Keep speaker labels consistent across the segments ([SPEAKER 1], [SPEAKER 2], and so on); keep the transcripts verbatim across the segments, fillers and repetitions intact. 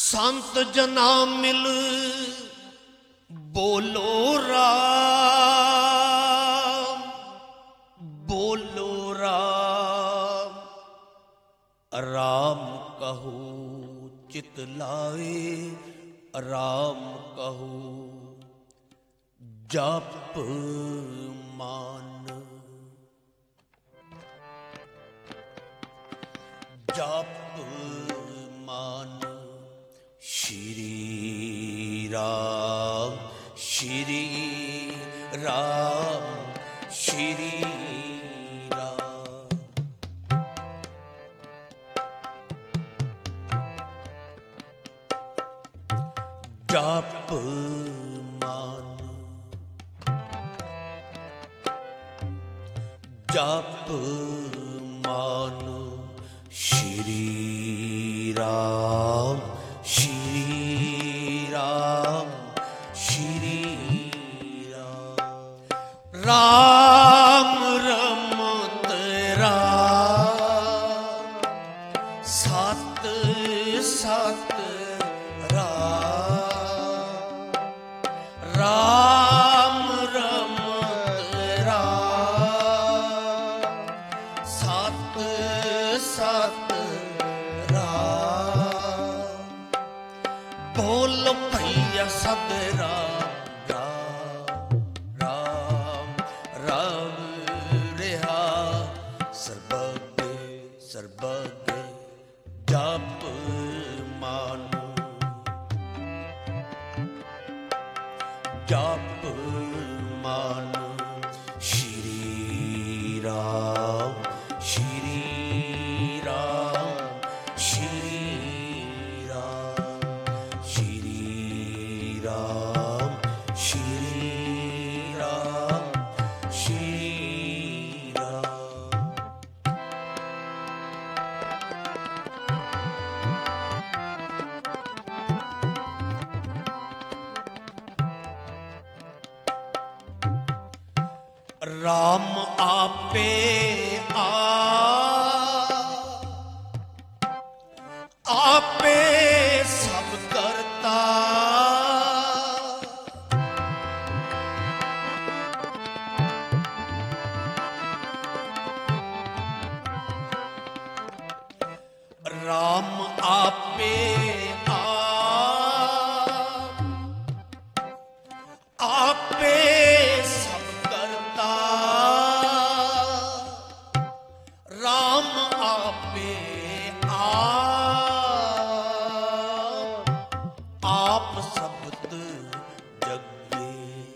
[SPEAKER 1] संत जना मिल बोलो राम, बोलो राम, राम कहो चित लाए, राम कहो जप मान, जप मान। श्री राम श्री राम श्री राम। जप मान, जप मान। श्री राम श्री राम श्री राम। राम रमत राम, सत सत राम। राम रमत राम, सत सत राम। बोल भैया सत राम, राम राम रिहा सर्वज्ञ सर्वज्ञ। जप मान, जप मान। श्री राम श्री राम श्री राम श्री राम श्री राम श्री राम। राम आपे आ, आपे सब करता। राम आपे आ, आपे सब करता। राम आपे आप, आप शब्द जगे।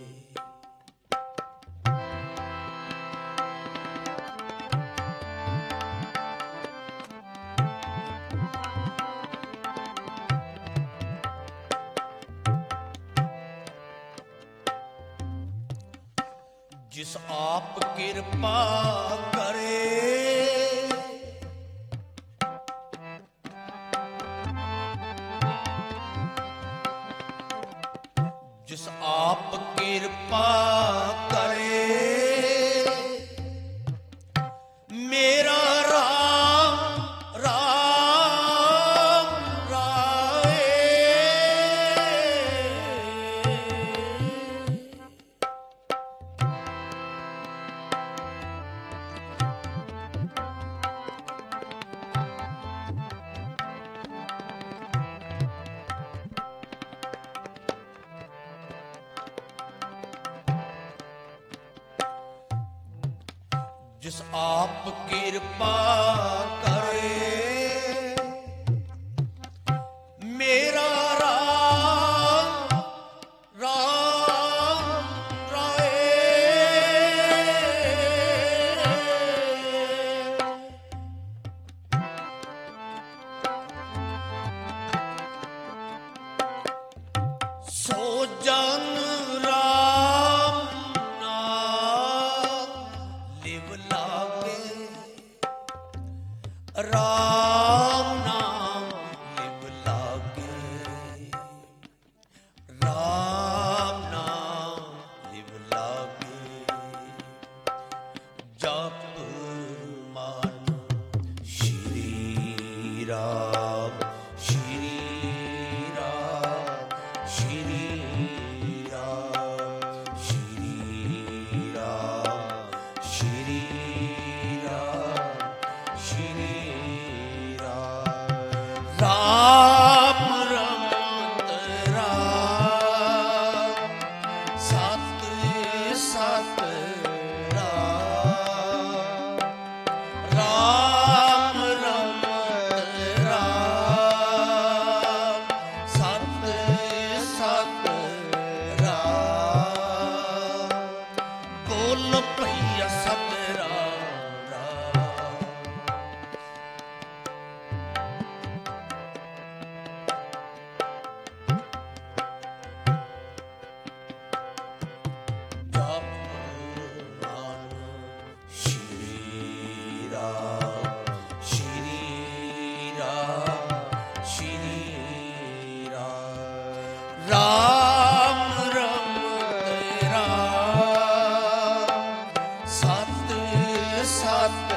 [SPEAKER 1] जिस आप कृपा करे, जिस आप कृपा करे। मेरा राम राम राए, जिस आप कृपा करे। मेरा राम राम राए, सो जन राम नाम लिव लागे। राम नाम लिव लागे, राम नाम लिव लागे। जप मान। श्री राम श्री ਰਾਮ ਰਮਤ ਰਾਮ ਸਤ ਸਤ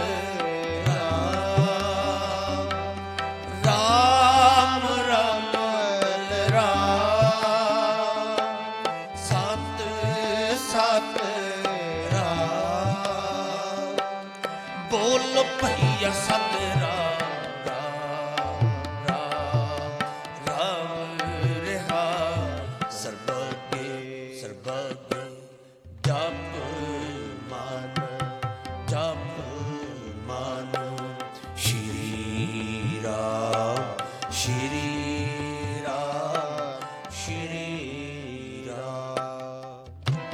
[SPEAKER 1] ਰਾਮ ਰਾਮ ਰਮਤ ਰਾਮ ਸਤ ਸਤ ਰਾਮ ਬੋਲ ਭਈਆ ਸਤ ਰਾਮ ਰਾਮ ਰਾਮ ਰਿਹਾ ਸਰਬਗੇ ਸਰਬਗੇ ਜਪ ਮਨ ਜਪ ਮਨ ਸ਼੍ਰੀ ਰਾਮ ਸ਼੍ਰੀ ਰਾਮ ਸ਼੍ਰੀ ਰਾਮ।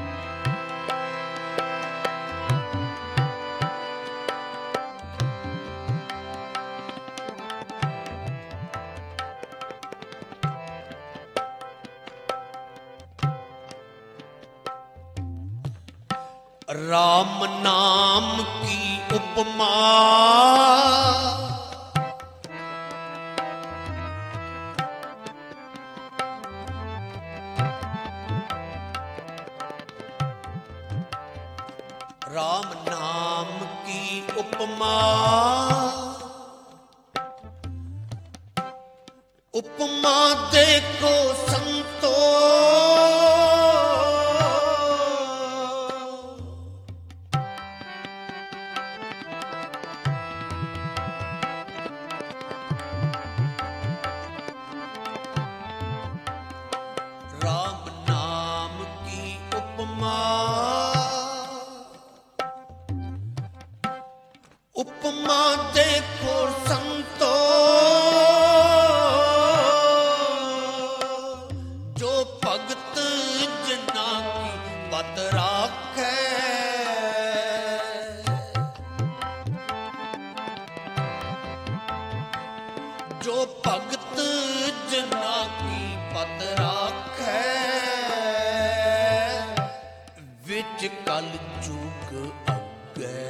[SPEAKER 1] राम नाम की उपमा राम नाम की उपमा उपमा देखो संतो राम नाम की उपमा उपमा देखो संतो जो भगत जना की पत राखे जो भगत जना की पत राखे विच कल चूक अगे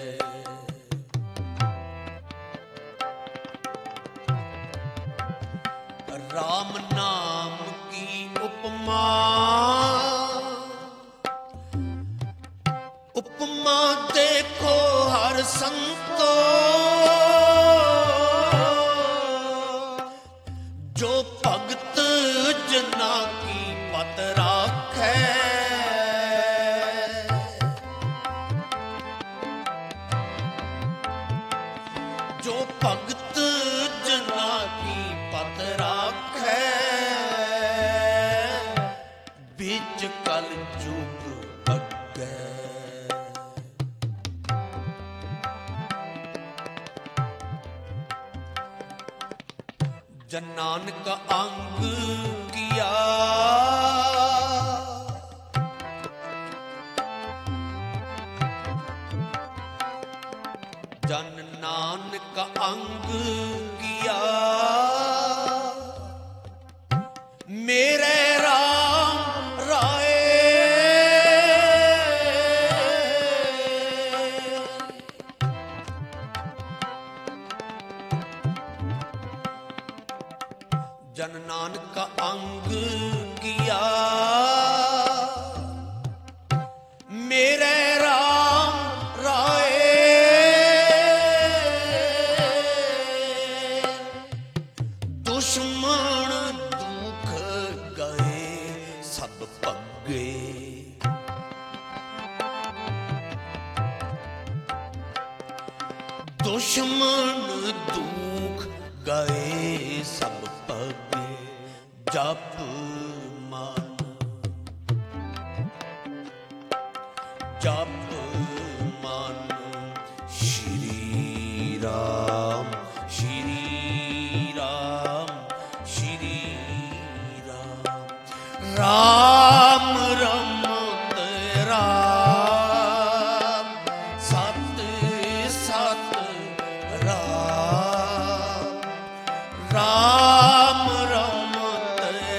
[SPEAKER 1] राम नाम की उपमा उपमा देखो हर संतो जो भगत जना की पत राखे जो भगत जना की पत राखे बीच कल जुग अगे जन नानक अंग किया जन नानक अंग किया मेरे राम राय जन नानक अंग किया मेरे राम राय दुश्मन दुख गए सब पगे दुश्मन दुख गए सब पगे जप मन जप मन श्री राम श्री राम श्री राम राम रमत राम सत सत राम राम रमत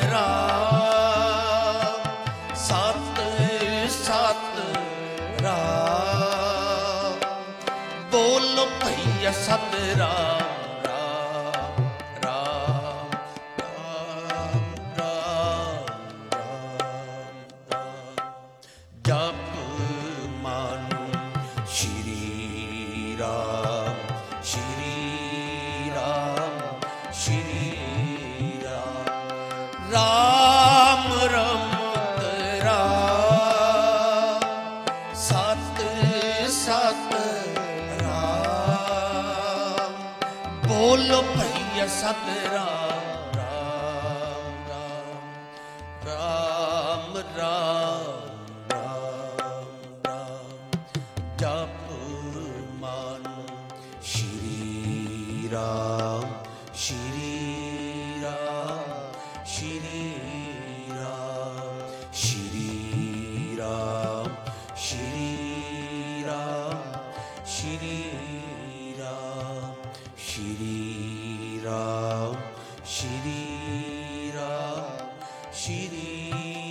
[SPEAKER 1] राम सत सत राम बोल भैया सत राम राम राम राम राम ਰਾਮ ਰਮਤ ਰਾਮ, ਸਤ ਸਤ ਰਾਮ, ਬੋਲੋ ਭਈਆ ਸਤ ਰਾਮ, ਰਾਮ ਰਾਮ ਰਾਮ ਰਾਮ ਰਾਮ, ਜਪ ਮਨ ਸ਼੍ਰੀ ਰਾਮ, ਸ਼੍ਰੀ ਰਾਮ, ਸ਼੍ਰੀ ਰਾਮ, ਸ਼੍ਰੀ ਰਾਮ, ਸ਼੍ਰੀ ਰਾਮ, ਸ਼੍ਰੀ ਰਾਮ, ਸ਼੍ਰੀ ਰਾਮ, ਸ਼੍ਰੀ ਰਾਮ, ਸ਼੍ਰੀ